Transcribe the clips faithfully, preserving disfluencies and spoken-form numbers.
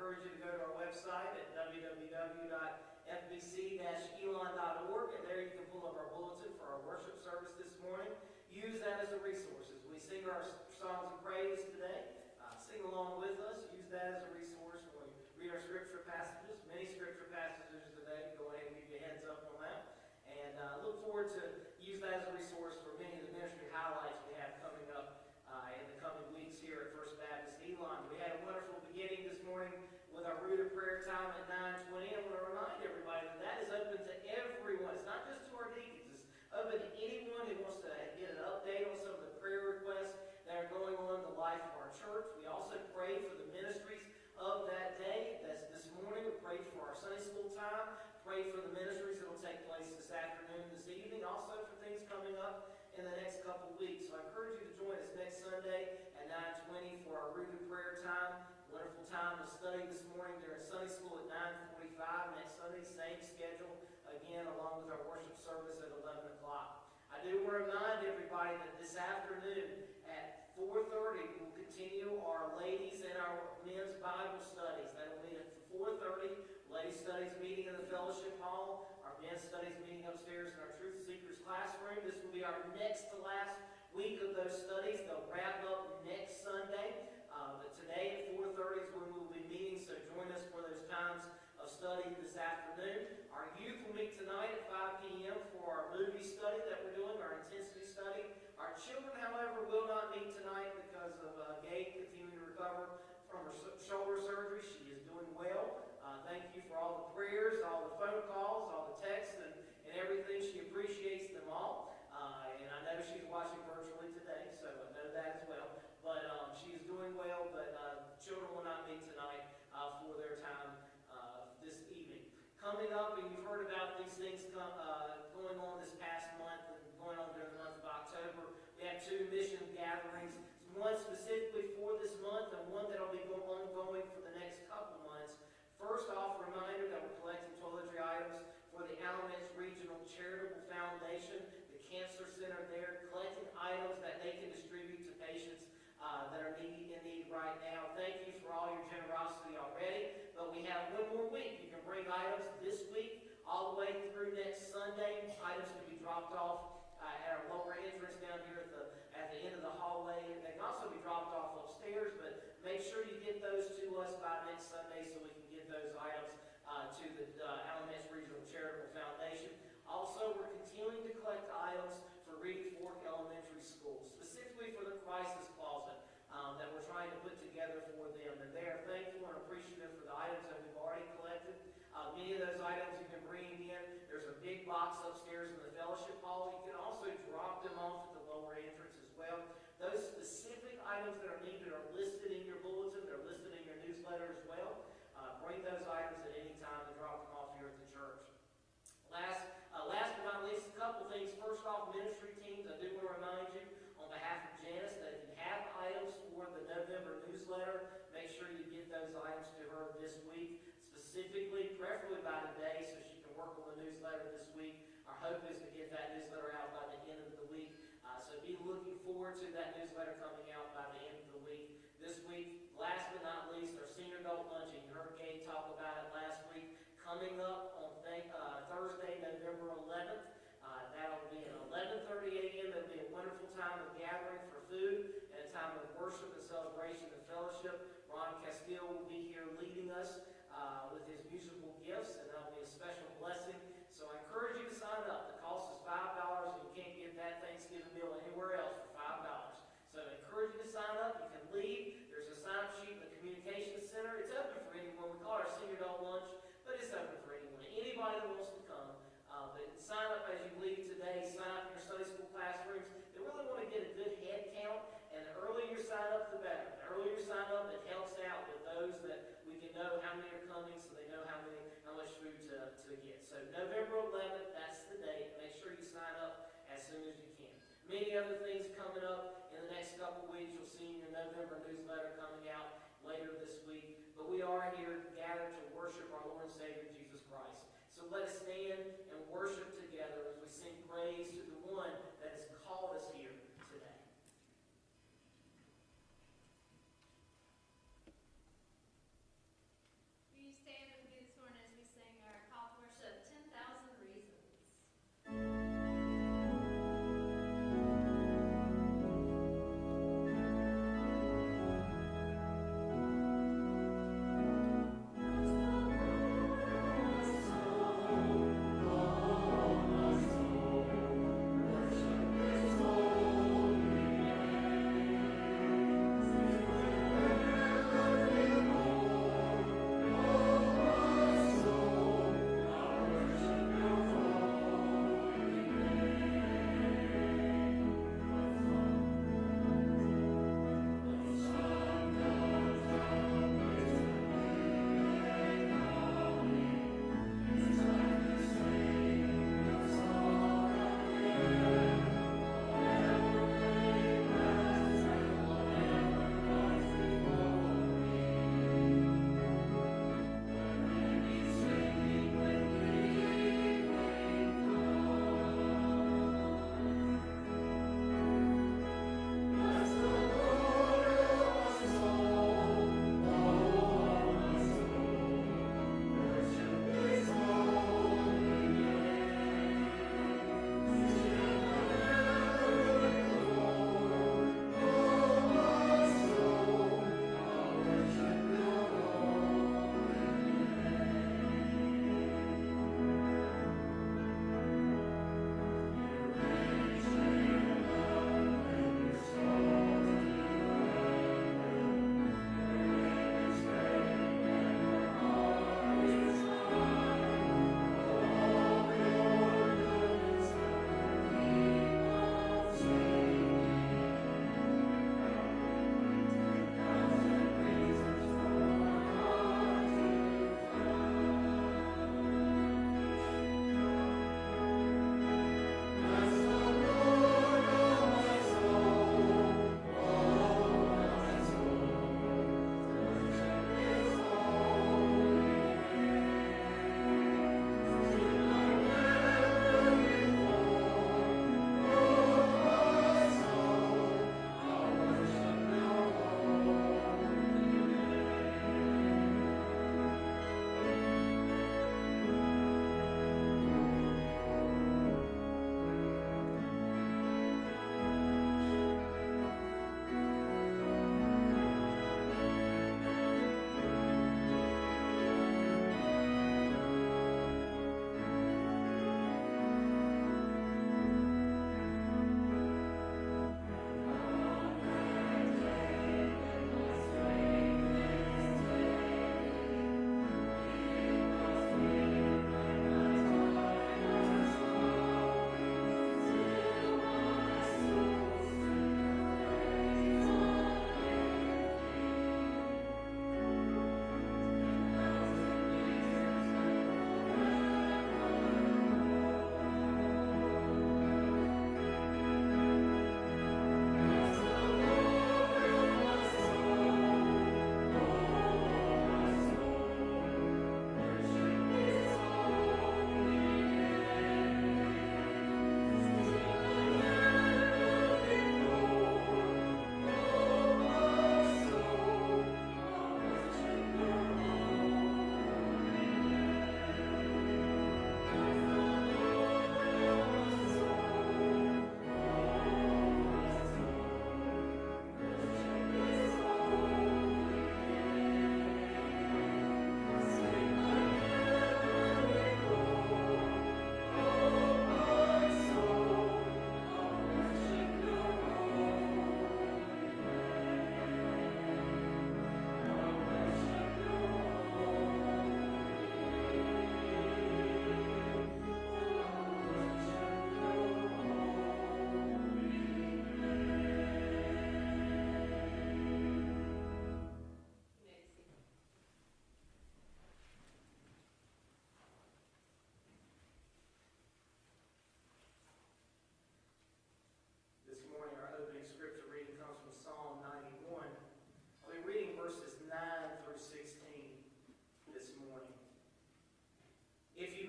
encourage you to go to our website at w w w dot f b c dash elon dot org, and there you can pull up our bulletin for our worship service this morning. Use that as a resource. As we sing our songs of praise today, uh, sing along with us. Use that as a resource when we read our scripture passages. Many scripture passages today. Go ahead and give you a heads up on that. And uh, look forward to use that as a resource for many of the ministry highlights we have coming up uh, in the coming weeks here at First Baptist Elon. We had a wonderful beginning this morning with our root of prayer time at nine twenty. I want to remind everybody that that is open to everyone. It's not just to our deacons. It's open to anyone who wants to get an update on some of the prayer requests that are going on in the life of our church. We also pray for the ministries of that day. That's this morning. We pray for our Sunday school time. Pray for the ministries that will take place this afternoon, this evening. Also for things coming up in the next couple of weeks. So I encourage you to join us next Sunday at nine twenty for our rooted prayer time. Wonderful time to study this morning during Sunday school at nine forty-five. Next Sunday, same schedule, again, along with our worship service at eleven o'clock. I do want to remind everybody that this afternoon at four thirty, we'll continue our ladies and our men's Bible studies. That will be at four thirty. Ladies' studies meeting in the fellowship hall. Our men's studies meeting upstairs in our Truth Seekers classroom. This will be our next to last week of those studies. They'll wrap up next Sunday. Uh, but today at four thirty is when we'll be meeting, so join us for those times of study this afternoon. Our youth will meet tonight at five p.m. for our movie study that we're doing, our intensity study. Our children, however, will not meet tonight because of uh, Gabe continuing to recover from her shoulder surgery. She is doing well. Uh, thank you for all the prayers, all the phone calls, all the texts, and, and everything. She appreciates them all. Uh, and I know she's watching virtually today, so I know that as well. But um, she is doing well, but uh, children will not meet tonight uh, for their time uh, this evening. Coming up, and you've heard about these things come, uh, going on this past month and going on during the month of October. We have two mission gatherings, one specifically for this month and one that will be ongoing for the next couple months. First off, a reminder that we're collecting toiletry items for the Alamance Regional Charitable Foundation, the cancer center there, collecting items that they can distribute to patients uh, that are need, in need right now. Thank you for all your generosity already, but we have one more week. You can bring items this week all the way through next Sunday. Items can be dropped off uh, at our lower entrance down here at the, at the end of the hallway. They can also be dropped off upstairs, but make sure you get those to us by next Sunday so we can get those items uh, to the uh, Alamance Regional Charitable Foundation. Also, we're continuing to collect items for Reedy Fork Elementary School, specifically for the crisis closet um, that we're trying to put together for them. And they are thankful and appreciative for the items that we've already collected. Uh, many of those items you've been bringing in. There's a big box upstairs in the fellowship hall. You can also drop them off at the lower entrance as well. Those specific items that are needed are listed in your bulletin. They're listed in your newsletter as well. Uh, bring those items at any time and drop them off here at the church. Last, uh, last but not least, a couple things. First off, ministry teams. I do want to remind you on behalf of Janice that if you have items for the November newsletter, make sure you get those items to her this week, specifically, preferably by today, so she can work on the newsletter this week. Our hope is to get that newsletter out by the end of the week. Uh, so be looking forward to that newsletter coming out by the end of the week. This week, last but not least, our senior adult luncheon. You heard Gabe talk about it last week. Coming up on th- uh, Thursday, November eleventh. Uh, that'll be at eleven thirty a.m. It'll be a wonderful time of gathering for food and a time of worship and celebration and fellowship. Ron Castile will be here leading us uh, with his musical gifts, and that'll be a special blessing. So I encourage you to sign up. The cost is five dollars, and you can't get that Thanksgiving meal anywhere else for five dollars. So I encourage you to sign up. You can leave. There's a sign-up sheet in the Communications Center. It's open for anyone. We call it our senior adult lunch, but it's open for anyone. Anybody that wants to come. Uh, but sign up as you leave today. Sign up in your Sunday school classrooms. They really want to get a good head count, and the earlier you sign up, the better. The earlier you sign up, it helps out with those that we can know how many are coming, so they know how many, how much food to, to get. So November eleventh, that's the date. Make sure you sign up as soon as you can. Many other things coming up in the next couple weeks. You'll see in your November newsletter coming out later this week. But we are here gathered to worship our Lord and Savior Jesus Christ. So let us stand and worship together as we sing praise to the one that has called us here today.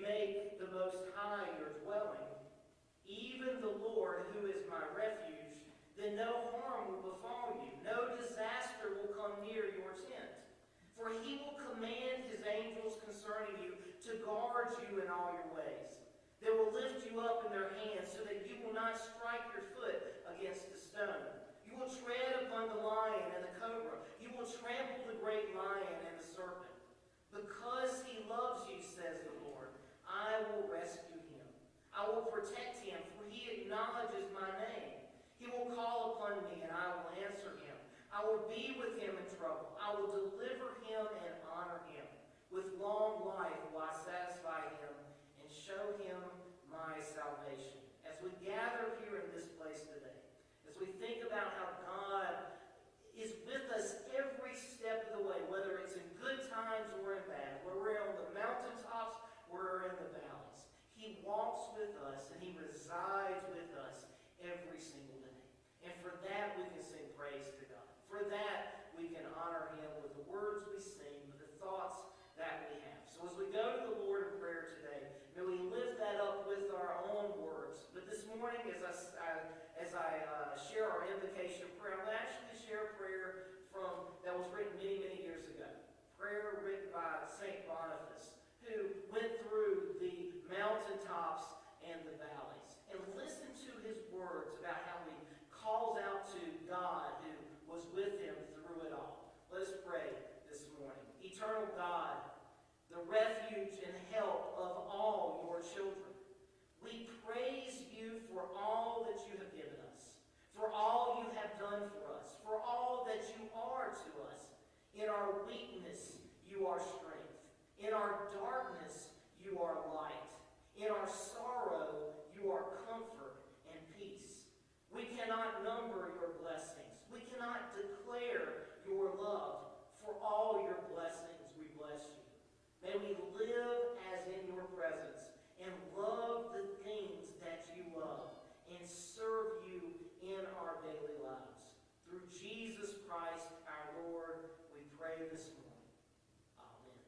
make the Most High your dwelling, even the Lord who is my refuge, then no harm will befall you, no disaster will come near your tent. For he will command his angels concerning you to guard you in all your ways. They will lift you up in their hands so that you will not strike your foot against a stone. You will tread upon the lion and the cobra. You will trample the great lion and the serpent. Because he loves you, says the Lord, I will rescue him. I will protect him, for he acknowledges my name. He will call upon me, and I will answer him. I will be with him in trouble. I will deliver him and honor him. With long life will I satisfy him and show him my salvation. As we gather here in this place today, as we think about how God is with us every step of the way, whether it's in good times or in bad, where we're on the mountaintops, we're in the valleys. He walks with us and he resides with us every single day. And for that we can sing praise to God. For that we can honor him with the words we sing, with the thoughts that we have. So as we go to the Lord in prayer today, may we lift that up with our own words. But this morning, as I, I as I uh, share our invocation prayer, I'm going to actually share a prayer from that was written many, many years ago. Prayer written by Saint Boniface, who went through the mountaintops and the valleys. And listen to his words about how he calls out to God who was with him through it all. Let us pray this morning. Eternal God, the refuge and help of all your children, we praise you for all that you have given us, for all you have done for us, for all that you are to us. In our weakness, you are strength. In our darkness, you are light. In our sorrow, you are comfort and peace. We cannot number your blessings. We cannot declare your love. For all your blessings, we bless you. May we live as in your presence and love the things that you love and serve you in our daily lives. Through Jesus Christ our Lord, we pray this morning. Amen.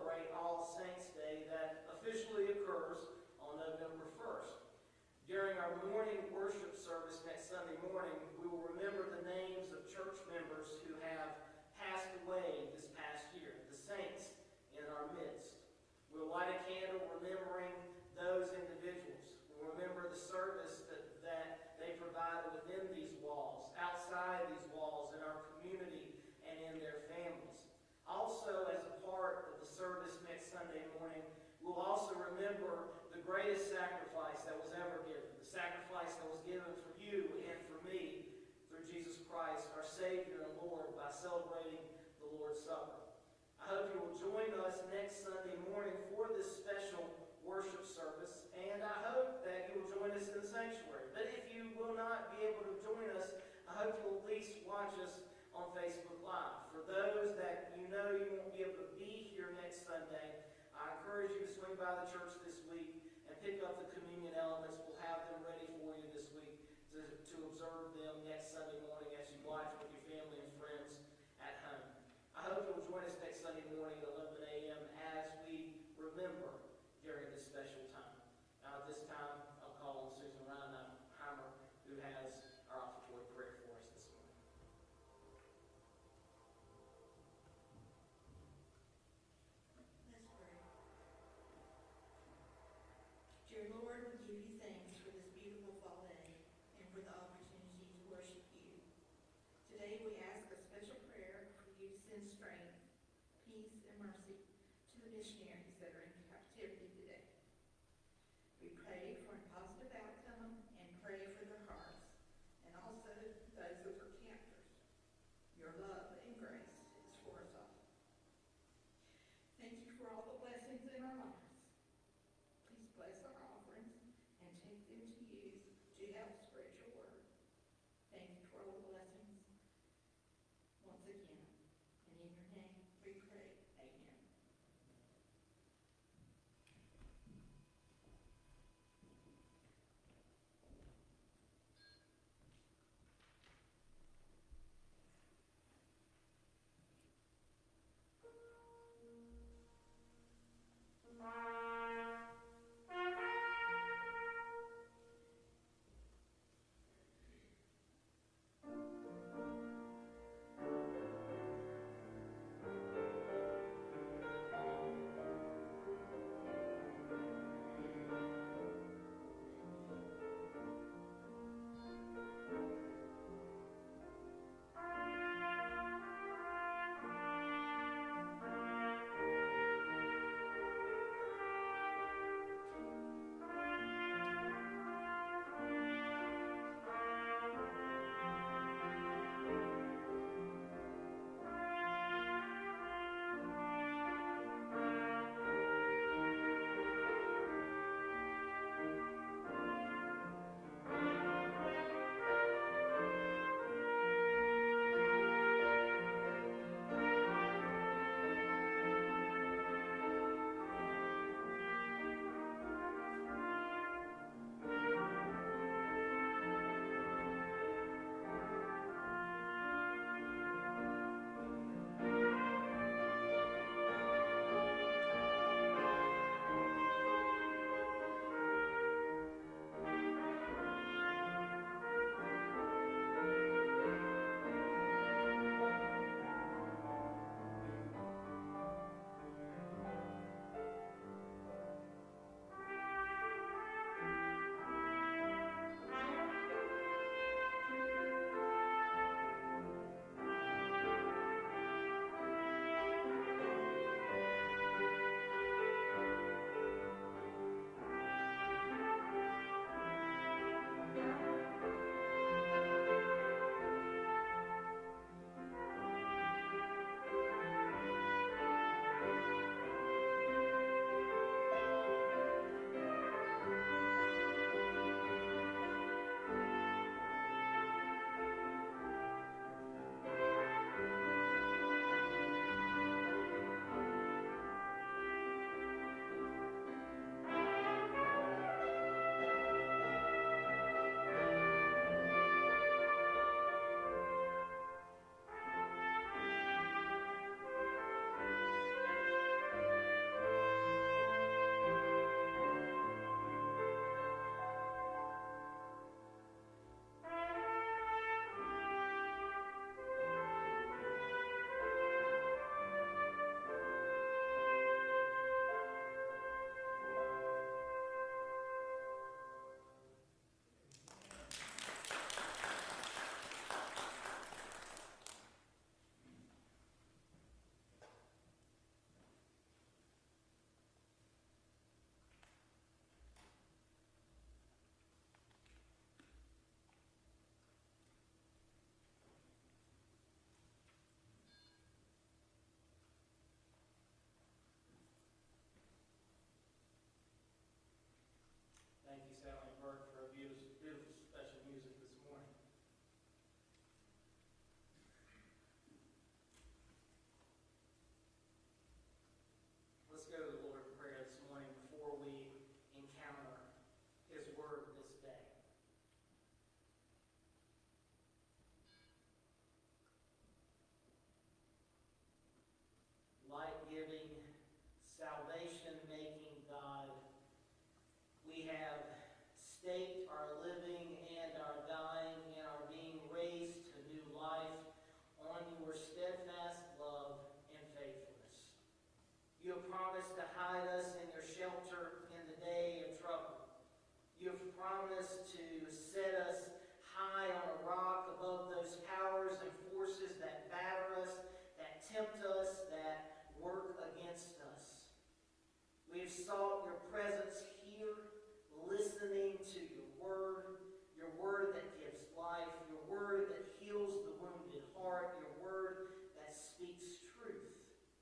celebrate All Saints Day that officially occurs on November first. During our morning worship service next Sunday morning, we will remember the names of church members who have passed away this past year, the saints in our midst. We'll light a candle remembering those individuals. We'll remember the service that, that they provided within these walls, outside these walls, in our community, and in their families. Also, as a part of the service next Sunday morning, we'll also remember the greatest sacrifice that was ever given, the sacrifice that was given for you and for me through Jesus Christ, our Savior and Lord, by celebrating the Lord's Supper. I hope you will join us next Sunday morning for this special worship service, and I hope that you will join us in the sanctuary. But if you will not be able to join us, I hope you will at least watch us on Facebook Live. For those that you know you won't be able to be here next Sunday, I encourage you to swing by the church this week and pick up the communion elements. We'll have them ready for you this week to, to observe them next Sunday morning as you watch with your family and friends at home. I hope you'll join us next Sunday morning at eleven a.m. as we remember during this special time. Now at this time, I'll call on Susan Reinheimer, who has our offertory prayer for us this morning. Let's pray. Dear Lord, we give you thanks for this beautiful fall day and for the opportunity to worship you. Today we ask a special prayer for you to send strength, peace, and mercy to the missionaries that are in captivity today. We pray for a positive outcome and pray for their hearts, and also those of our campers. Your love and grace is for us all. Thank you for all the blessings in our lives. Please bless our offerings and take them to use to help spread your word. Thank you for all the blessings once again. And in your name we pray. Amen. have staked our living and our dying and our being raised to new life on your steadfast love and faithfulness. You have promised to hide us in your shelter in the day of trouble. You have promised to set us high on a rock above those powers and forces that batter us, that tempt us, that work against us. We have sought your presence here, listening to your word, your word that gives life, your word that heals the wounded heart, your word that speaks truth.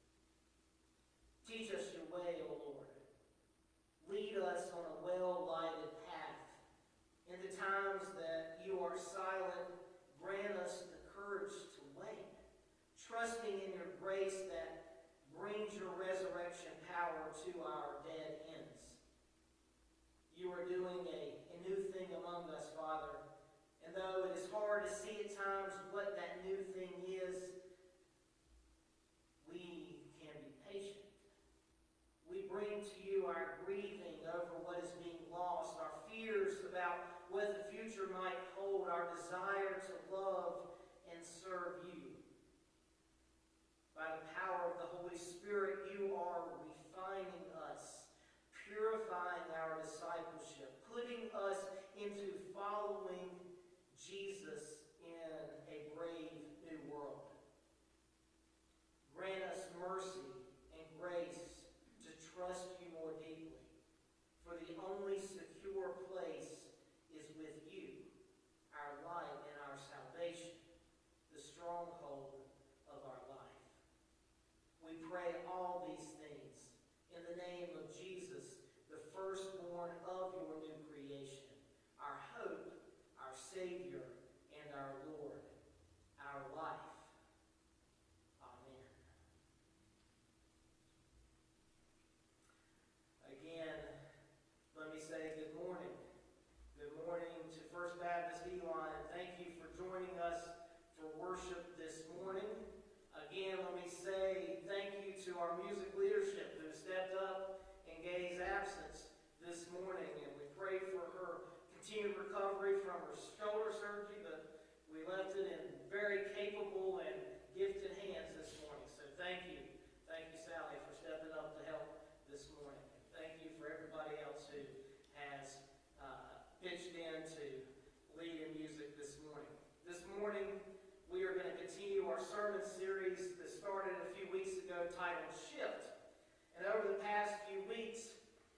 Teach us your way, O Lord. Lead us on a well-lighted path. In the times that you are silent, grant us the courage to wait, trusting in your grace that brings your resurrection power to our dead ends. You are doing a, a new thing among us, Father. And though it is hard to see at times what that new thing is, we can be patient. We bring to you our grieving over what is being lost, our fears about what the future might hold, our desire to love and serve you. By the power of the Holy Spirit, you are refining us, purifying our discipleship, putting us into following Jesus in a brave new world. Grant us mercy and grace to trust you more deeply, for the only secure place is with you, our light and our salvation, the stronghold of our life. We pray all these things in the name of Jesus, the firstborn of your new creation, our hope, our Savior, and our Lord, our life. Amen. Again, let me say good morning. Good morning to First Baptist Elon, and thank you for joining us for worship this morning. Again, let me say thank you to our music leadership who stepped up in Gay's absence this morning, and we pray for her continued recovery from her shoulder surgery, but we left it in very capable and gifted hands this morning. So thank you. Thank you, Sally, for stepping up to help this morning. Thank you for everybody else who has uh, pitched in to lead in music this morning. This morning, we are going to continue our sermon series that started a few weeks ago titled Shift. And over the past few weeks,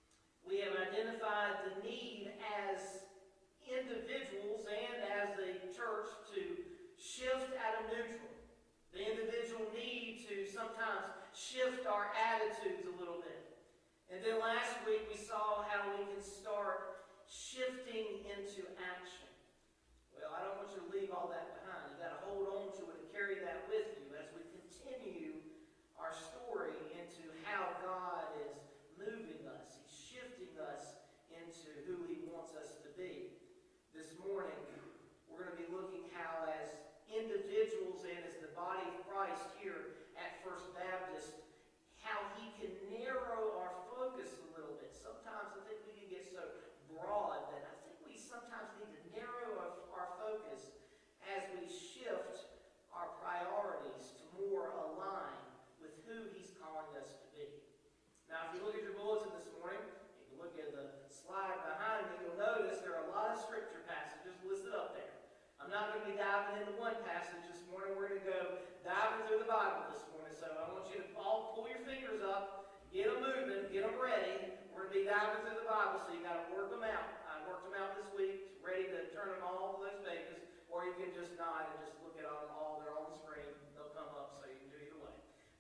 we have identified the need as individuals and as a church to shift out of neutral. The individual need to sometimes shift our attitudes a little bit. And then last week we saw how we can start shifting into action. Well, I don't want you to leave all that behind. You've got to hold on to it and carry that with you as we continue our story into how God is moving us. He's shifting us into who He wants us to be. This morning, we're going to be looking how as individuals and as the body of Christ here at First Baptist, how He can narrow our focus a little bit. Sometimes I think we can get so broad that I think we sometimes need to narrow our, our focus as we shift our priorities to more align with who He's calling us to be. Now, if you look at your bulletin this morning, you can look at the slide behind me, you'll notice there are a lot of scripture passages listed up there. I'm not going to be diving into one passage this morning. We're going to go diving through the Bible this morning. So I want you to all pull your fingers up, get them moving, get them ready. We're going to be diving through the Bible, so you got to work them out. I worked them out this week, ready to turn them all to those pages, or you can just nod and just look at them all. They're on the screen. They'll come up, so you can do either way.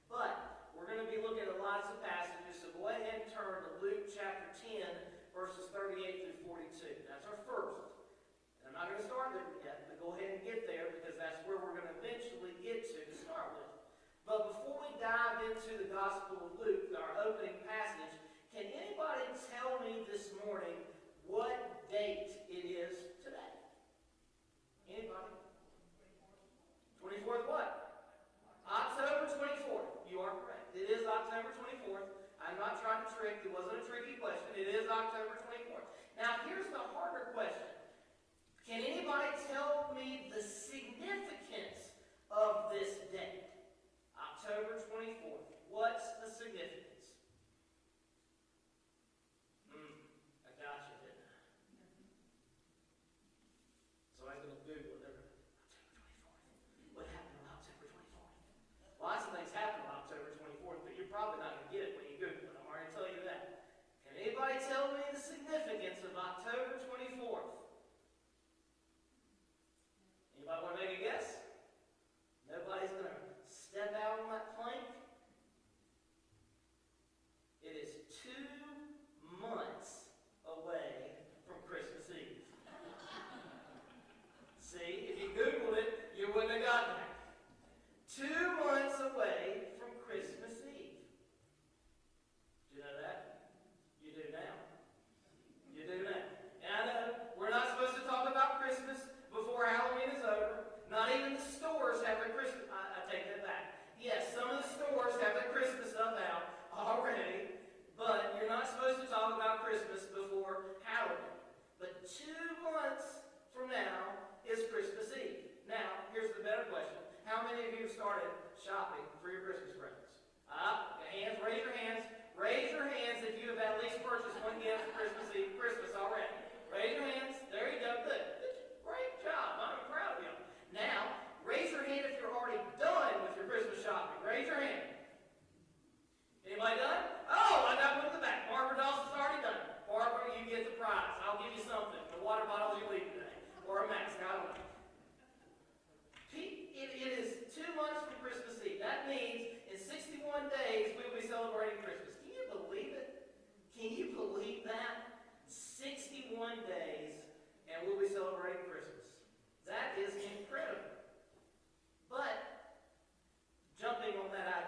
But we're going to be looking at lots of passages, so go ahead and turn to Luke chapter ten, verses thirty-eight through forty-two. That's our first. And I'm not going to start there yet, but go ahead and get there because that's where we're going to eventually get to to start with. But before we dive into the Gospel of Luke, our opening passage, can anybody tell me this morning what date it is today? Anybody? twenty-fourth what? October twenty-fourth. You are correct. It is October twenty-fourth. I'm not trying to trick. It wasn't a tricky question. It is October twenty-fourth. Now,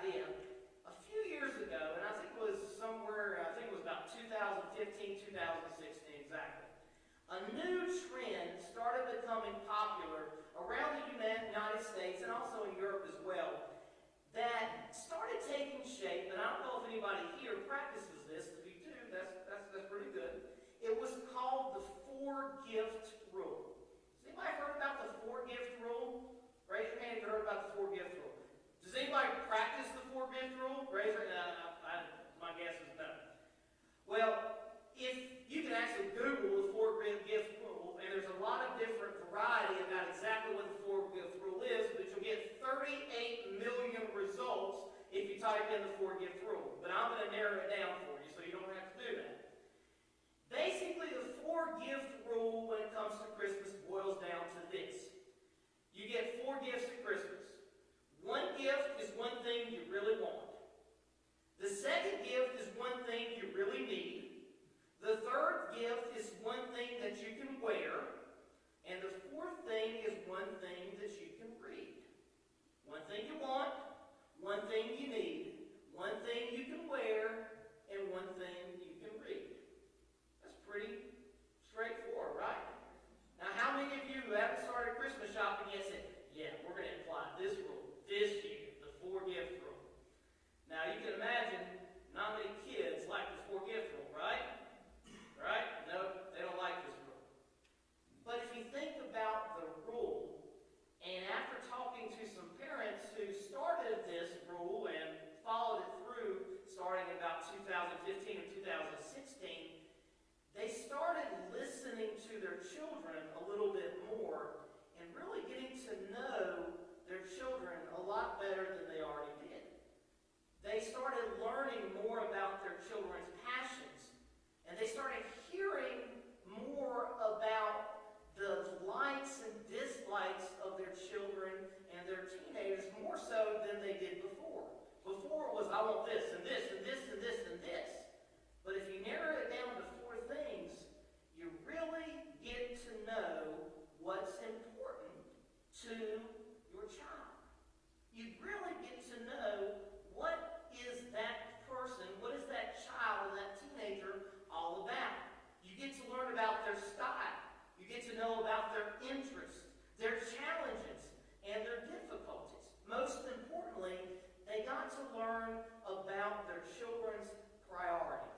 idea. A few years ago, and I think it was somewhere, I think it was about two thousand fifteen, two thousand sixteen exactly, a new trend started becoming popular around the United States and also in Europe as well, that started taking shape, and I don't know if anybody here practices this. If you do, that's, that's, that's pretty good. It was called the four-gift rule. Has anybody heard about the four-gift rule? Raise your hand if you heard about the four-gift rule. Does anybody practice the four-gift rule? Raise your hand. I, I, my guess is no. Well, if you can actually Google the four-gift rule, and there's a lot of different variety about exactly what the four-gift rule is, but you'll get thirty-eight million results if you type in the four-gift rule. But I'm going to narrow it down for you so you don't have to do that. Basically, the four-gift rule when it comes to Christmas boils down to this. You get four gifts at Christmas. One gift is one thing you really want. The second gift is one thing you really need. The third gift is one thing that you can wear. And the fourth thing is one thing that you can read. One thing you want, one thing you need, one thing you can wear, and one thing you can read. That's pretty straightforward, right? Now, how many of you who haven't started Christmas shopping yet said, yeah, we're going to apply this rule this year, the four-gift rule? Now, you can imagine not many kids like the four-gift rule, right? Right? No, they don't like this rule. But if you think about the rule, and after talking to some parents who started this rule and followed it through starting about two thousand fifteen or two thousand sixteen, they started listening to their children a little bit more and really getting to know their children a lot better than they already did. They started learning more about their children's passions, and they started hearing more about the likes and dislikes of their children and their teenagers more so than they did before. Before it was, I want this and this and this and this and this. But if you narrow it down to four things, you really get to know what's important to your child. You really get to know what is that person, what is that child or that teenager all about. You get to learn about their style. You get to know about their interests, their challenges, and their difficulties. Most importantly, they got to learn about their children's priorities.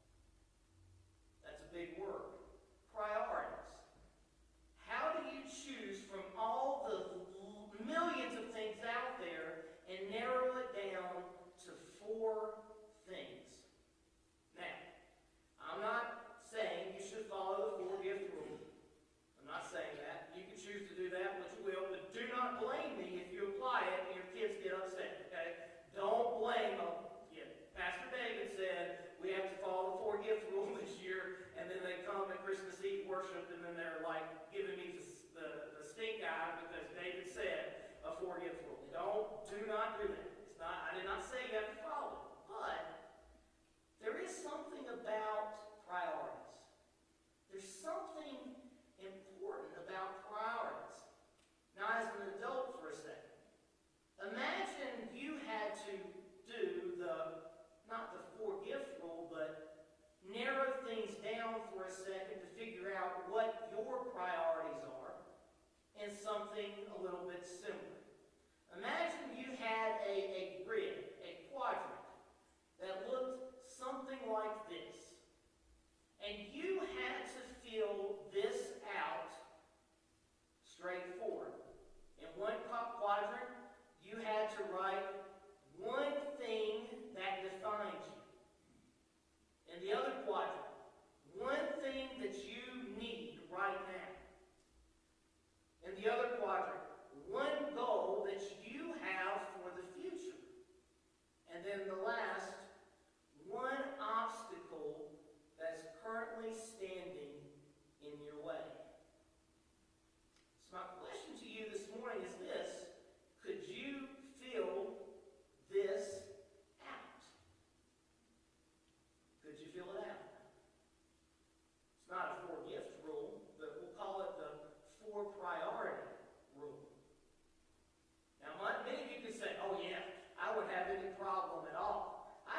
That's a big word. Priorities. How do you choose from all the millions of things out there and narrow it down to four things? Now, I'm not saying you should follow the four-gift rule. I'm not saying that. You can choose to do that, which you will, but do not blame me if you apply it and your kids get upset, okay? Don't blame them. Yeah, Pastor David said we have to follow the four-gift rule this year, and then they come at Christmas Eve worship, and then they're like giving me the, the, the stink eye because David said a four-gift rule. Don't, do not do that. It's not, I did not say you have to follow it, but there is something about priorities. There's something important about priorities. Now, as an adult for a second, imagine you had to do the, not the four-gift rule, but narrow things down for a second to figure out what your priorities are and something a little bit similar. Imagine you had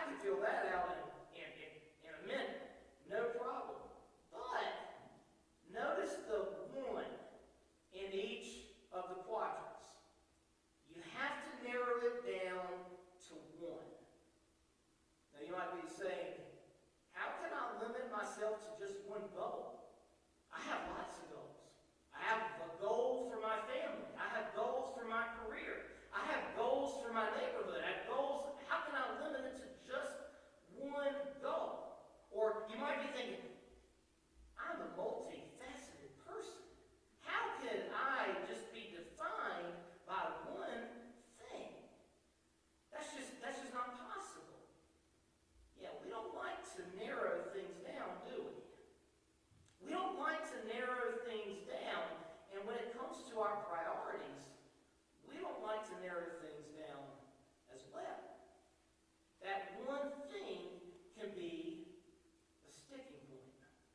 can fill that out in, in, in, in a minute. No problem. But notice the one in each of the quadrants. You have to narrow it down to one. Now you might be saying, how can I limit myself to just one goal? I have lots of goals. I have a goal for my family. I have goals for my career. I have goals for my neighborhood. I have goals. How can I limit it to just one goal? Or you might be thinking, I'm a multifaceted person. How can I just be defined by one thing? That's just, that's just not possible. Yeah, we don't like to narrow things down, do we? We don't like to narrow things down, and when it comes to our priorities, we don't like to narrow things down as well. That one thing can be a sticking point.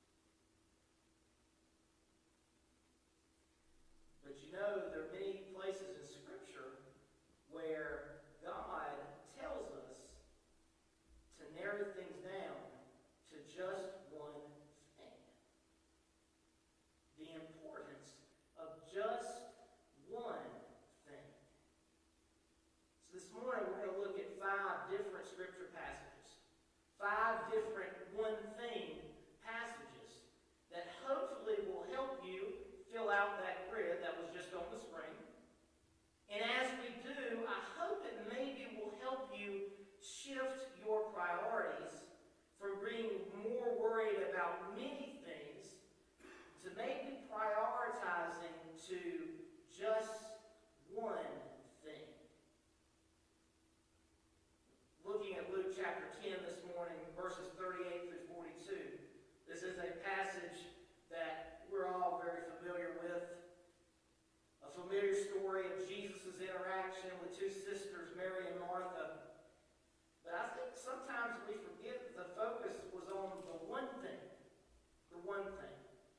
But you know, there are many places in Scripture where God tells us to narrow things down to just one thing. The importance of just one thing. So this morning we're going to look at five different Scripture passages. Five different one thing passages that hopefully will help you fill out that grid that was just on the screen. And as we do, I hope it maybe will help you shift your priorities from being more worried about many things to maybe prioritizing to just one thing. Looking at Luke chapter ten this morning, verses thirty-eight through forty-two. This is a passage that we're all very familiar with. A familiar story of Jesus' interaction with two sisters, Mary and Martha. But I think sometimes we forget that the focus was on the one thing. The one thing.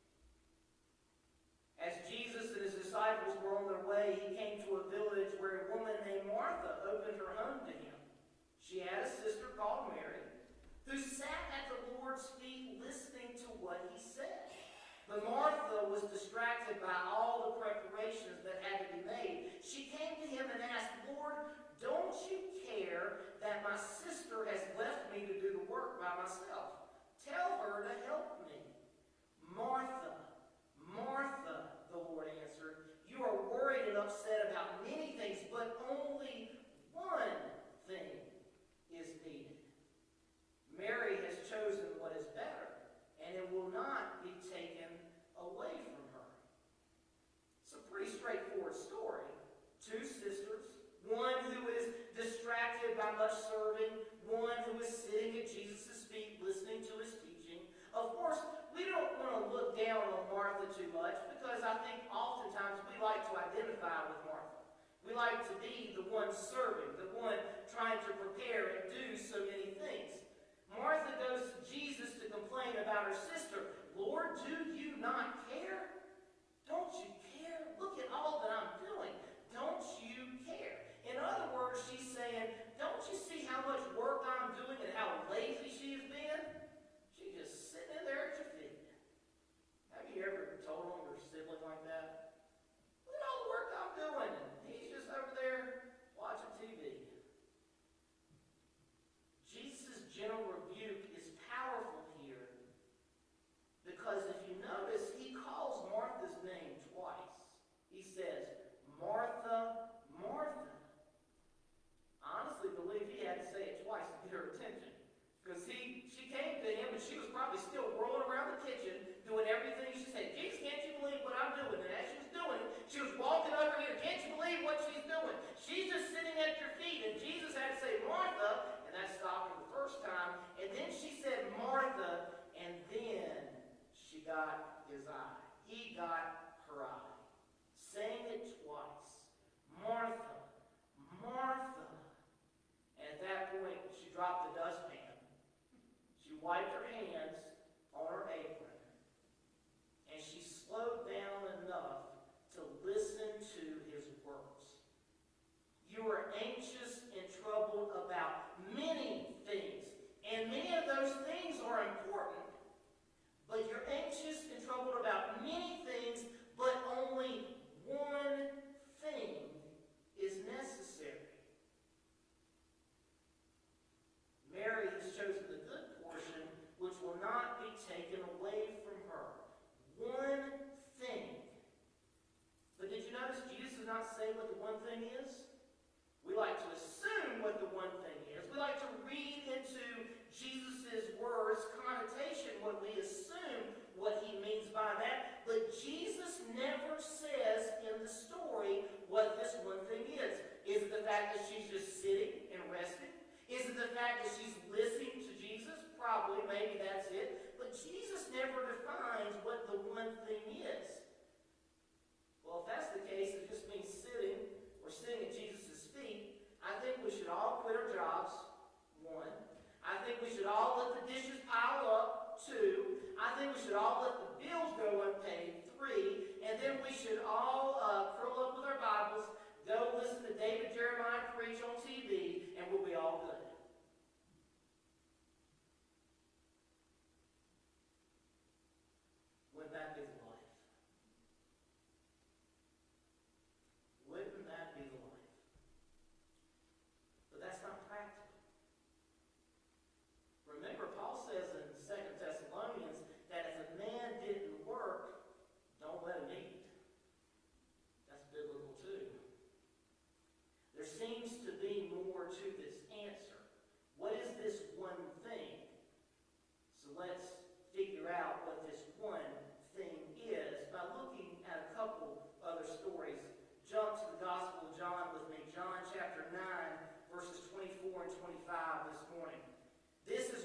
As Jesus and his disciples were on their way, he came to a village where a woman named Martha opened her home to him. She had a sister called Mary, who sat at the Lord's feet listening to what he said. But Martha was distracted by all the preparations that had to be made. She came to him and asked, Lord, don't you care that my sister has left me to do the work by myself? Tell her to help me. Martha, Martha, the Lord answered, you are worried and upset about many things, but only one thing is needed. Mary has chosen what is better, and it will not be taken away from her. It's a pretty straightforward story. Two sisters, one who is distracted by much serving, one who is sitting at Jesus' feet listening to his teaching. Of course, we don't want to look down on Martha too much because I think oftentimes we like to identify with Martha. We like to be the one serving, the one trying to prepare and do so many things. Martha goes to Jesus to complain about her sister. Lord, do you not care? Don't you care? Look at all that I'm doing. Don't you care? In other words, she's saying, don't you see how much work I'm doing and how lazy she has been? She's just sitting in there at your feet. Have you ever told on your sibling like that? Look at all the work I'm doing. And he's just over there watching T V.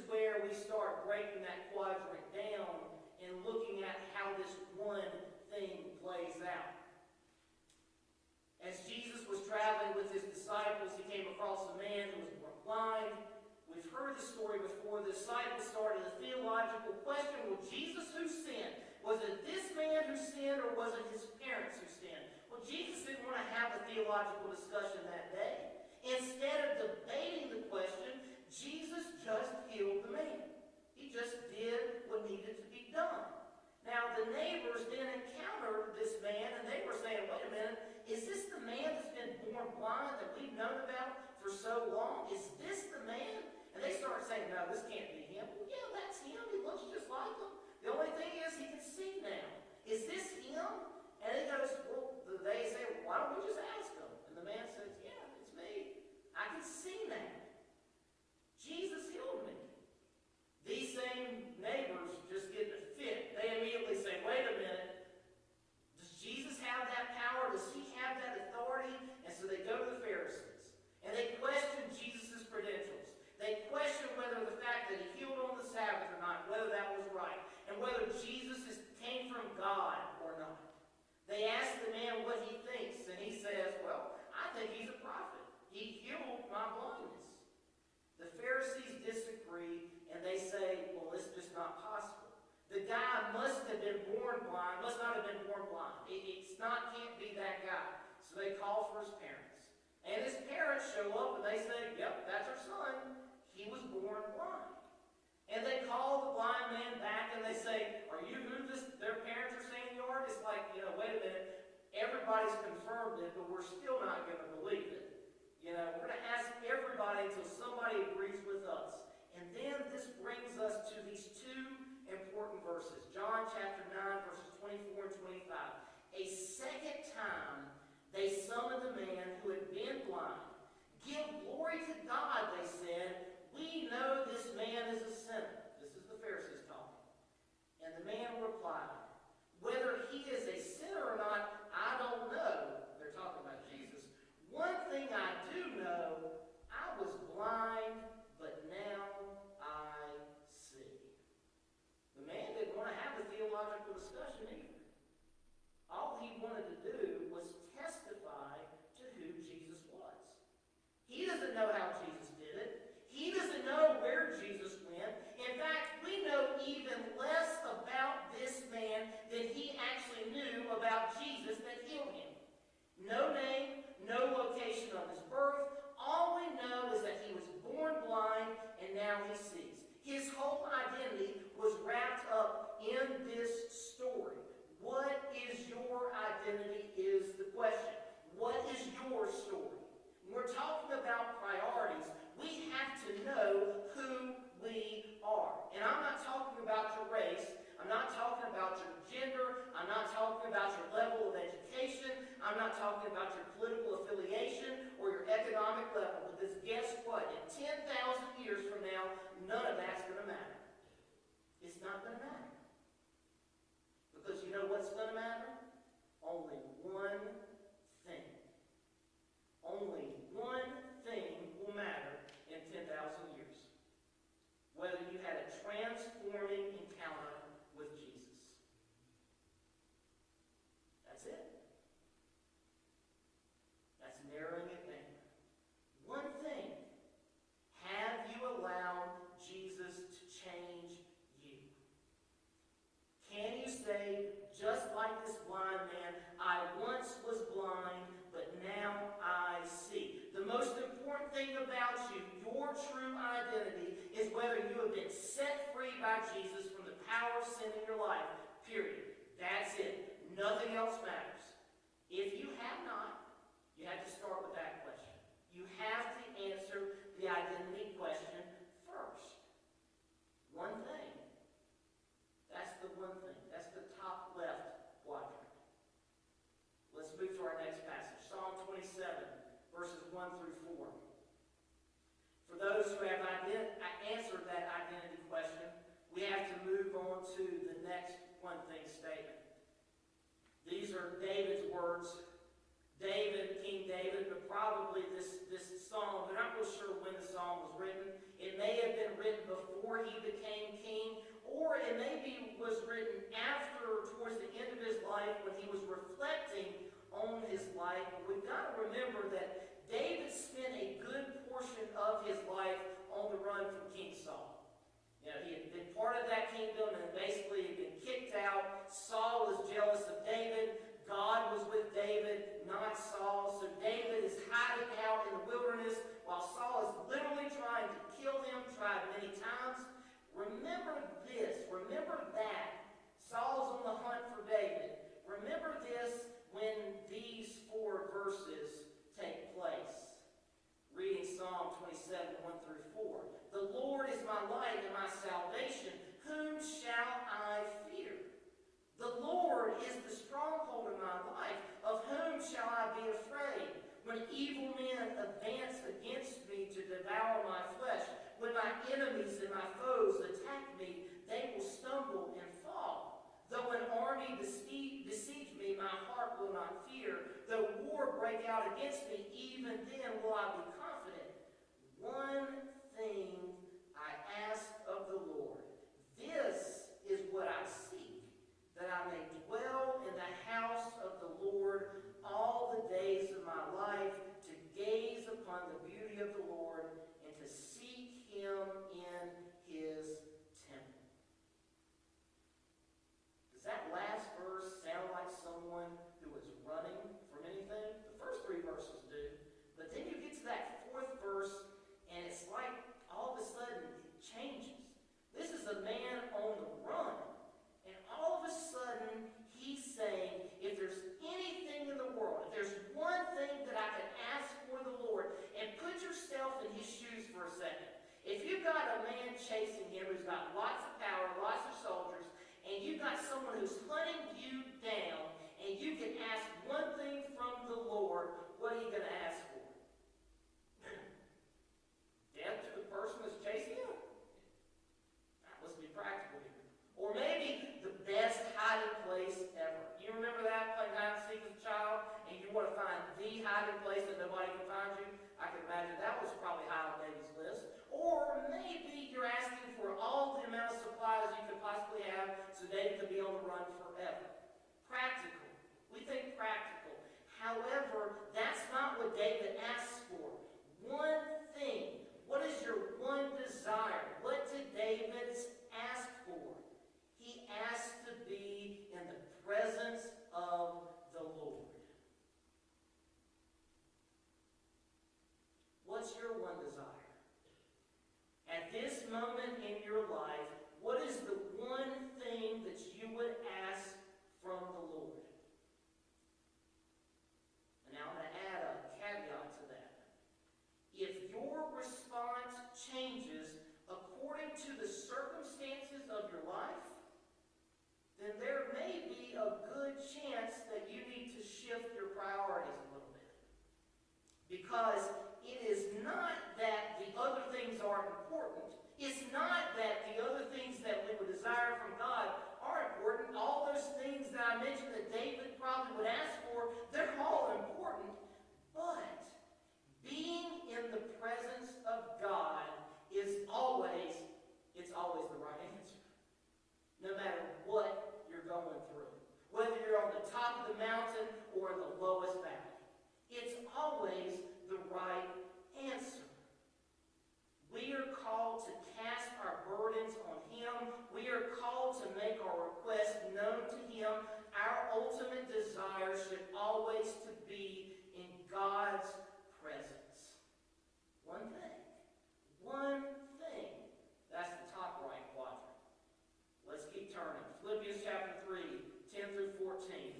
where we start breaking that quadrant down and looking at how this one thing plays out. As Jesus was traveling with his disciples, he came across a man who was blind. We've heard the story before. The disciples started a theological question. Well, Jesus, who sinned? Was it this man who sinned, or was it his parents who sinned? Well, Jesus didn't want to have a theological discussion that day. Instead of debating the question, Jesus just healed the man. He just did what needed to be done. Now, the neighbors then encountered this man, and they were saying, wait a minute, is this the man that's been born blind that we've known about for so long? Is this the man? And they started saying, no, this can't be him. Well, yeah, that's him. He looks just like him. The only thing is he can see now. Is this him? And he goes, well, they say, well, why don't we just ask him? And the man says, yeah, it's me. I can see now. Jesus healed me. These same neighbors just get in a fit. They immediately say, wait a minute. Does Jesus have that power? Does he have that authority? And so they go to the Pharisees. And they question Jesus' credentials. They question whether the fact that he healed on the Sabbath or not, whether that was right. And whether Jesus is, came from God or not. They ask the man what he thinks. And he says, well, I think he's a prophet. He healed my blindness. The Pharisees disagree. And they say, well, it's just not possible. The guy must have been born blind, must not have been born blind. It, it's not, can't be that guy. So they call for his parents. And his parents show up and they say, yep, that's our son. He was born blind. And they call the blind man back and they say, are you who this, their parents are saying you are? It's like, you know, wait a minute. Everybody's confirmed it, but we're still not going to believe it. You know, we're going to ask everybody until somebody agrees with us. And then this brings us to these two important verses. John chapter nine, verses twenty-four and twenty-five. A second time they summoned the man who had been blind. Give glory to God, they said. We know this man is a sinner. This is the Pharisees talking. And the man replied, whether he is a sinner or not, I don't know. They're talking about Jesus. One thing I do know, I was blind, but now I see. The man didn't want to have a theological discussion either. All he wanted to do was testify to who Jesus was. He doesn't know how Jesus did it. He doesn't know where Jesus went. In fact, we know even less about this man than he actually knew about Jesus that healed him. No name, no location of his birth. All we know is that he was born blind and now he sees. His whole identity was wrapped up in this story. What is your identity is the question. What is your story? When we're talking about priorities, we have to know who we are. And I'm not talking about your race. I'm not talking about your gender. I'm not talking about your level of education. I'm not talking about your political affiliation or your economic level. Because guess what? In ten thousand years from now, none of that's going to matter. It's not going to matter. Because you know what's going to matter? Only one thing. Only one thing will matter in ten thousand years. Whether you had a transforming encounter with Jesus. That's it. That's narrowing it down. One thing. Have you allowed Jesus to change you? Can you say, just like this blind man, I once was blind, but now I see? The most important thing about you, your true identity, is whether you have been set free by Jesus from the power of sin in your life. Period. That's it. Nothing else matters. If you have not, you have to start with that question. You have to answer the identity question first. One thing. That's the one thing. That's the top left quadrant. Let's move to our next passage. Psalm twenty-seven, verses one through four. For those who have ident- answered that identity question, we have to move on to the next one thing statement. These are David's words. David, King David, but probably this, this psalm, they're not real sure when the psalm was written. It may have been written before before he became king, or it maybe was written after, towards the end of his life, when he was reflecting on his life. But we've got to remember that David spent a good portion of his life on the run from King Saul. You know, he had been part of that kingdom and basically had been kicked out. Saul was jealous of David. God was with David, not Saul. So David is hiding out in the wilderness while Saul is literally trying to kill him, tried many times. Remember this. Remember that. Saul's on the hunt for David. Remember this when these four verses take place. Reading Psalm twenty-seven, one through four. The Lord is my light and my salvation. Whom shall I fear? The Lord is the stronghold of my life. Of whom shall I be afraid? When evil men advance against me to devour my flesh, when my enemies and my foes attack me, they will stumble and fall. Though an army besiege, besiege me, my heart will not fear. Though war break out against me, even then will I be confident. One thing I ask of the Lord, this is what I seek, that I may dwell in the house of the Lord all the days of my life, to gaze upon the beauty of the Lord and to seek him in his temple. Does that last verse sound like someone who is running from anything? The first three verses do. But then you get to that fourth verse, and it's like all of a sudden it changes. This is a man on the run. And all of a sudden, he's saying, if there's anything in the world, if there's one thing that I can ask for the Lord, and put yourself in his shoes for a second. If you've got a man chasing him who's got lots of power, lots of soldiers, and you've got someone who's hunting you down, and you can ask one thing from the Lord, what are you going to ask for? Death to the person that's chasing you? Let's be practical here. Or maybe the best hiding place ever. You remember that, playing hide and seek as a child, and you want to find the hiding place that nobody can find you? I can imagine that was probably high on David's list. Or maybe you're asking for all the amount of supplies you could possibly have so David could be on the run forever. Practical. We think practical. However, that's not what David asks for. One thing. What is your one desire? What did David ask for? He asked to be in the presence of the Lord. What's your one desire? At this moment in your life, what is the one thing that you would ask from the Lord? And now I'm going to add a caveat to that. If your response changes according to the circumstances of your life, then there may be a good chance that you need to shift your priorities a little bit. Because it is not that the other things aren't important. It's not that the other things that we would desire from God are important. All those things that I mentioned that David probably would ask for, they're all important. But being in the presence of God is always, it's always the right answer. No matter what you're going through. Whether you're on the top of the mountain or in the lowest valley. It's always the right answer. We are called to cast our burdens on him. We are called to make our requests known to him. Our ultimate desire should always to be in God's presence. One thing. One thing. That's the top right quadrant. Let's keep turning. Philippians chapter three, ten through fourteen.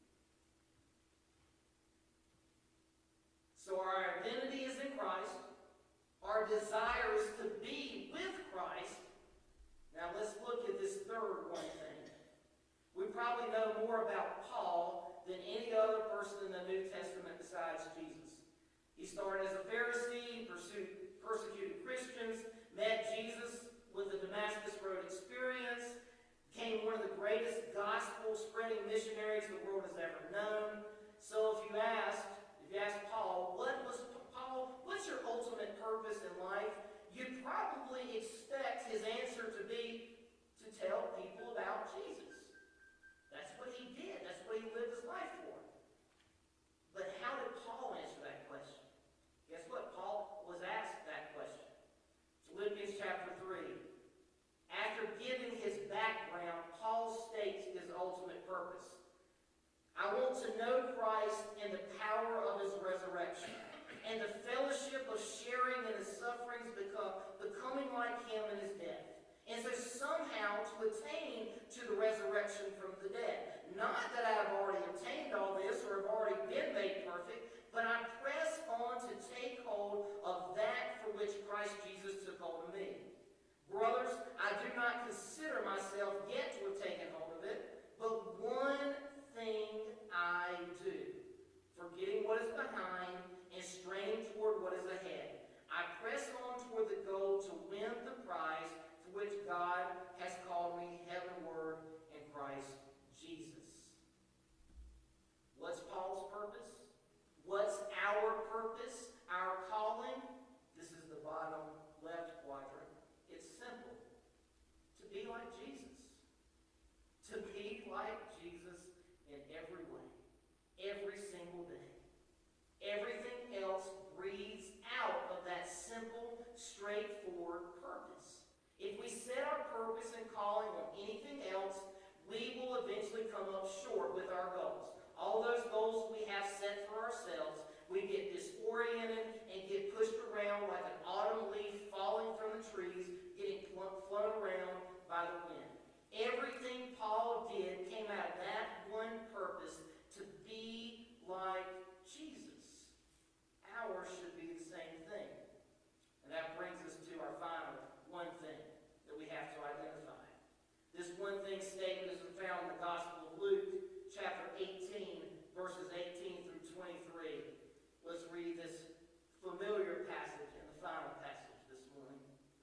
So our identity is in Christ. Our desire is to be with Christ. Now let's look at this third one thing. We probably know more about Paul than any other person in the New Testament besides Jesus. He started as a Pharisee, pursued, persecuted Christians, met Jesus with the Damascus Road experience, became one of the greatest gospel-spreading missionaries the world has ever known. So if you asked, if you asked Paul, what was Paul, what's your ultimate purpose in life? You'd probably expect his answer the resurrection from the dead. Not that I have already obtained all this or have already been made perfect, but I press on to take hold of that for which Christ Jesus took hold of me. Brothers, I do not consider myself yet to have taken hold of it, but one thing I do, forgetting what is behind and straining toward what is ahead. I press on toward the goal to win the prize for which God has called me heavenward in Christ Jesus. What's Paul's purpose? What's our purpose? Our calling? This is the bottom left quadrant. It's simple. To be like Jesus. To be like Jesus in every way. Every single day. Everything else breathes out of that simple, straightforward purpose. If we set our purpose and calling on anything else, we will eventually come up short with our goals. All those goals we have set for ourselves, we get disoriented and get pushed around like an autumn leaf falling from the trees, getting flown around by the wind. Everything Paul did came out of that one purpose, to be like Jesus. Ours should be the same thing. And that brings us to our final one thing that we have to identify. This one thing statement is found in the Gospel of Luke, chapter eighteen, verses eighteen through twenty-three. Let's read this familiar passage and the final passage this morning.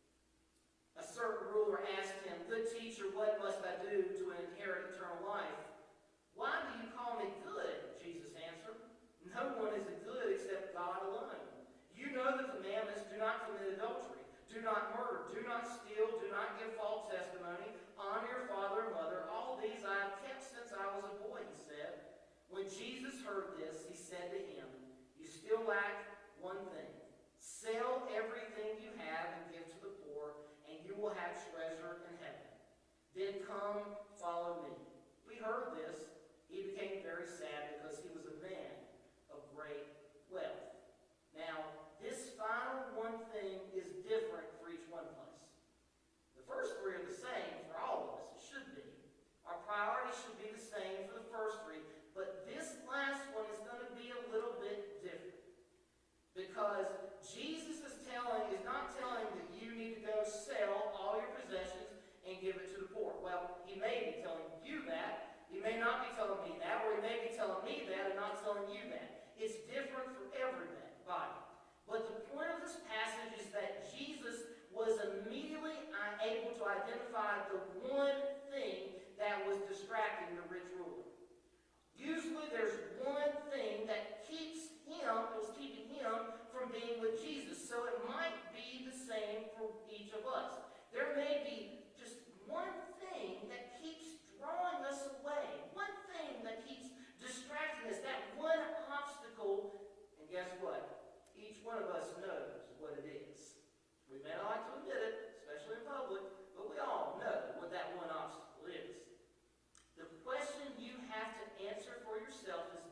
A certain ruler asked him, "Good teacher, what must I do to inherit eternal life?" "Why do you call me good?" Jesus answered. "No one is good except God alone. You know the commandments: do not commit adultery, do not murder, do not steal, do not give false testimony, honor your father and mother. All these I have kept since I was a boy," he said. When Jesus heard this, he said to him, "You still lack one thing. Sell everything you have and give to the poor, and you will have treasure in heaven. Then come, follow me." We heard this. He became very sad because he was a man of great wealth. Now, this final one thing is different for each one of us. The first three are the same for all of us. It should be. Our priorities should be the same for the first three. But this last one is going to be a little bit different. Because Jesus is telling, is not telling that you need to go sell all your possessions and give it to the poor. Well, he may be telling you that. He may not be telling me that, or he may be telling me that and not telling you that. It's different for everybody. But the point of this passage is that Jesus was immediately able to identify the one thing that was distracting the rich ruler. Usually there's one thing that keeps him, was keeping him from being with Jesus. So it might be the same for each of us. There may be just one thing that keeps drawing us away. One thing that keeps distracting us. That one obstacle. And guess what? Each one of us knows what it is. We may not like to admit it, especially in public, but we all know what that one obstacle is. The question you have to answer for yourself is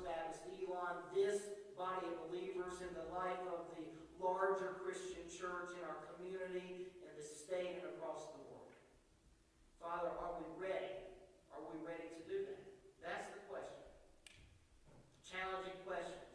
First Baptist Elon, this body of believers, in the life of the larger Christian church in our community, in the state, and across the world. Father, are we ready? Are we ready to do that? That's the question. Challenging questions.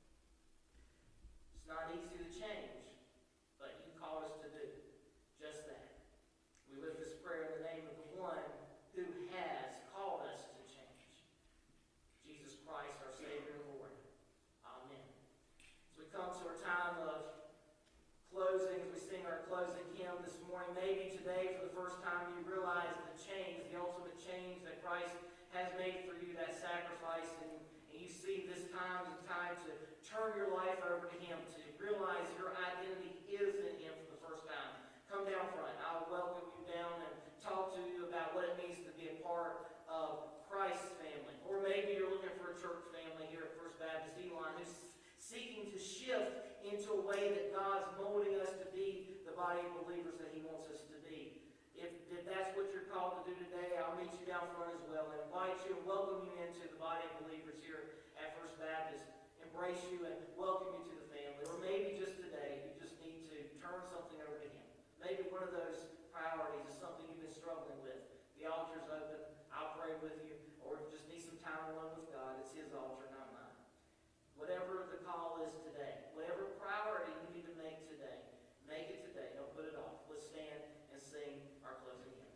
It's not easy to change, but you called us to do just that. We lift this prayer in the name of the one who has called us to change, Jesus Christ, our Savior and Lord. Amen. So we come to our time of closing, as we sing our closing hymn this morning. Maybe today, for the first time, you realize the change, the ultimate change that Christ has made for you, that sacrifice, and, and you see this time as a time to turn your life over to Him, to realize your identity is in Him for the first time. Come down front. I'll welcome you down and talk to you about what it means to be a part of Christ's family. Or maybe you're looking for a church family here at First Baptist Elon who's seeking to shift into a way that God's molding us to be the body of believers that He wants us to be. If, if that's what you're called to do today, I'll meet you down front as well and invite you and welcome you into the body of believers here at First Baptist. Embrace you and welcome you to the family. Or maybe just today, you just need to turn something over to Him. Maybe one of those priorities is something you've been struggling with. The altar's open. I'll pray with you. Or if you just need some time alone with God, it's His altar, not mine. Whatever the call is today, whatever priority you need to make today, make it today. Don't put it off. Let's stand and sing our closing hymn.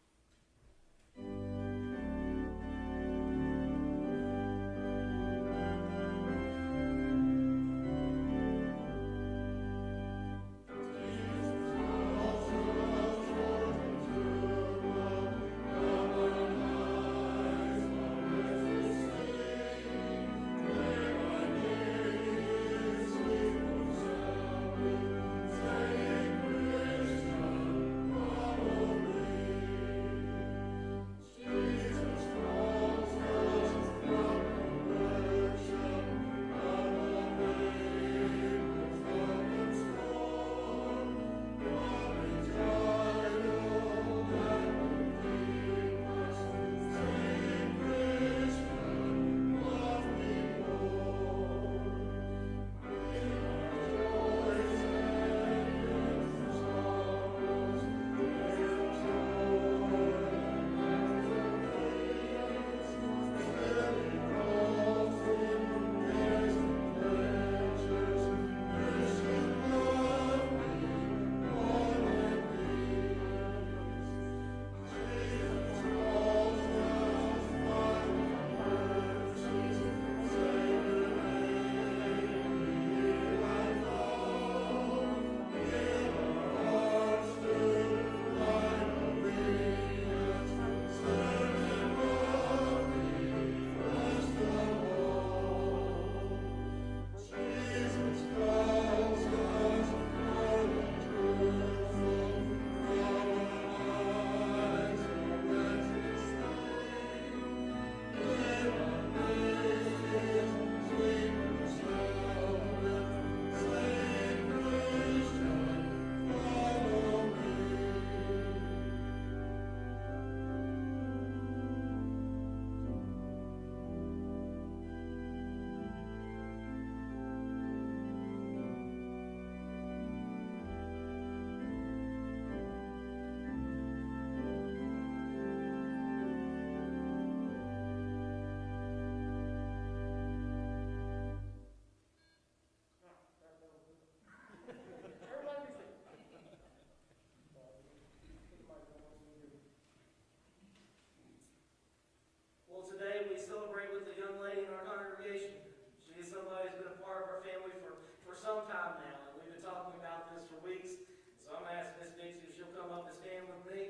some time now, and we've been talking about this for weeks. So I'm going to ask Miss Dixie if she'll come up and stand with me.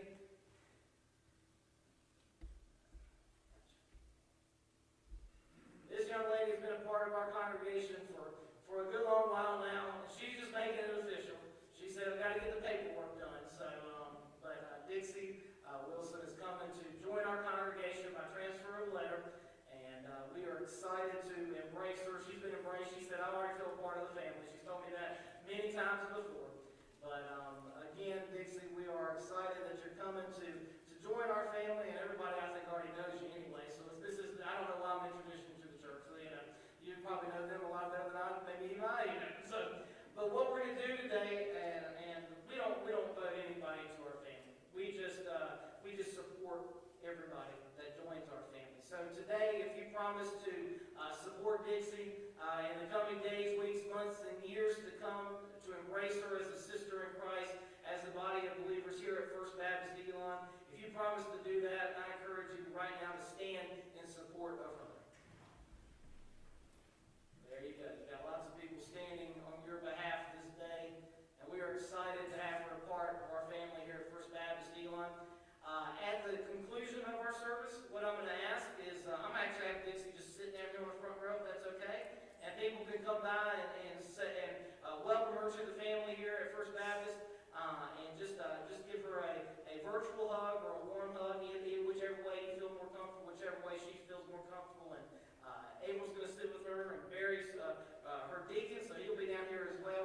This young lady has been a part of our congregation for, for a good long while now, and she's just making it official. She said, I've got to get the paperwork done. So, um, but uh, Dixie uh, Wilson is coming to join our congregation by transfer of letter, and uh, we are excited to embrace her. She's been embraced. She said, I already feel a part of the family. She's told me that many times before. But um, again, Dixie, we are excited that you're coming to, to join our family, and everybody I think already knows you anyway. So this is, I don't know why I'm introducing you to the church. So, you know, probably know them a lot better than I, maybe even I do. So, but what we're going to do today, and, and we don't we don't vote anybody into our family. We just uh, we just support everybody that joins our family. So today, if you promise to uh, support Dixie uh, in the coming days, weeks, months, and years to come, to embrace her as a sister in Christ, as the body of believers here at First Baptist Elon, if you promise to do that, I encourage you right now to stand in support of her. There you go. You've got lots of people standing on your behalf this day, and we are excited to have her a part of our family here at First Baptist Elon. Uh, at the conclusion of our service, what I'm going to ask is, uh, I'm actually having Dixie just sit down here on the front row, if that's okay, and people can come by and, and, say, and uh, welcome her to the family here at First Baptist, uh, and just uh, just give her a, a virtual hug or a warm hug, either, whichever way you feel more comfortable, whichever way she feels more comfortable. And uh, April's going to sit with her, and Barry's uh, uh, her deacon, so he'll be down here as well.